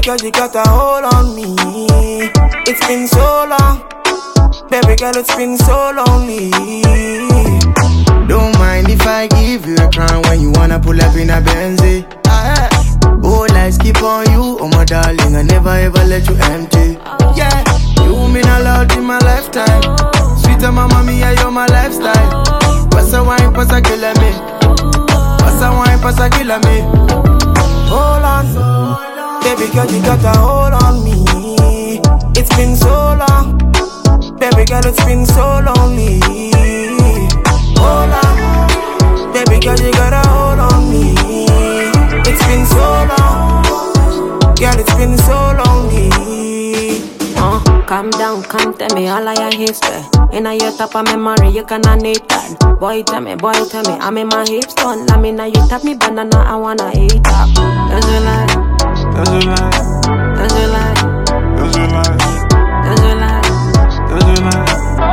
girl, you got a hold on me. It's been so long. Baby girl, it's been so lonely. Don't mind if I give you a crown when you wanna pull up in a Benzie. Oh, lights keep on you, oh my darling, I never ever let you empty. Yeah, you mean a lot in my lifetime. Sweeter mama, mia, you're my lifestyle. Passa wine, passa killer me. Passa wine, passa killer me. Hold on, baby girl, you got a hold on me. It's been so long. Baby girl, it's been so lonely. Hold on, baby girl, you got a hold on me. It's been so long, girl, it's been so lonely. Calm down, come tell me all of your history. In your top of memory, you cannot need that. Boy, tell me, I'm in my hips done. I mean, now you tap me banana, I wanna eat up. That's a lie. That's a lie. That's a lie. That's a lie. That's a lie. That's a lie.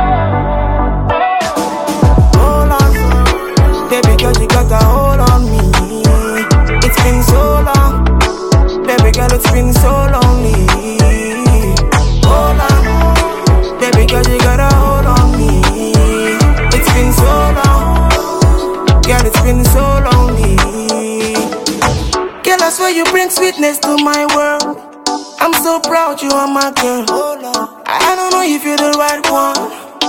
Hold on, baby girl, you got a hold on me. It's been so long, baby girl, it's been so lonely. Hold on, baby girl, you got a hold on me. It's been so long, girl, it's been so lonely. Girl, I swear you bring sweetness to my world. I'm so proud you are my girl. I don't know if you're the right one.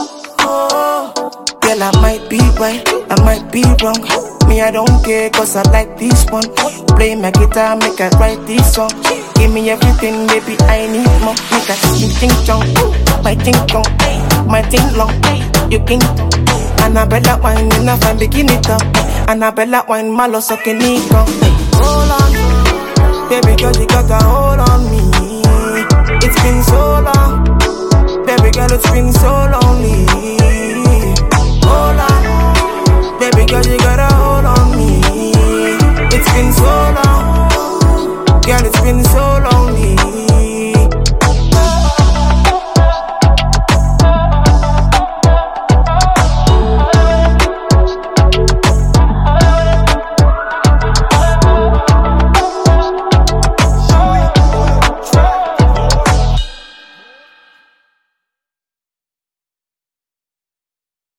Girl, I might be right, I might be wrong. Me, I don't care, cause I like this one. Play my guitar, make I write this song. Give me everything, baby, I need more. Make I sing ting-chong, my ting-chong, my ting-long. You king, Annabella wine, enough and begin it up. Annabella wine, malo sucking it up. Hold on, baby girl, you got a hold on me. It's been so long, baby girl, it's been so lonely.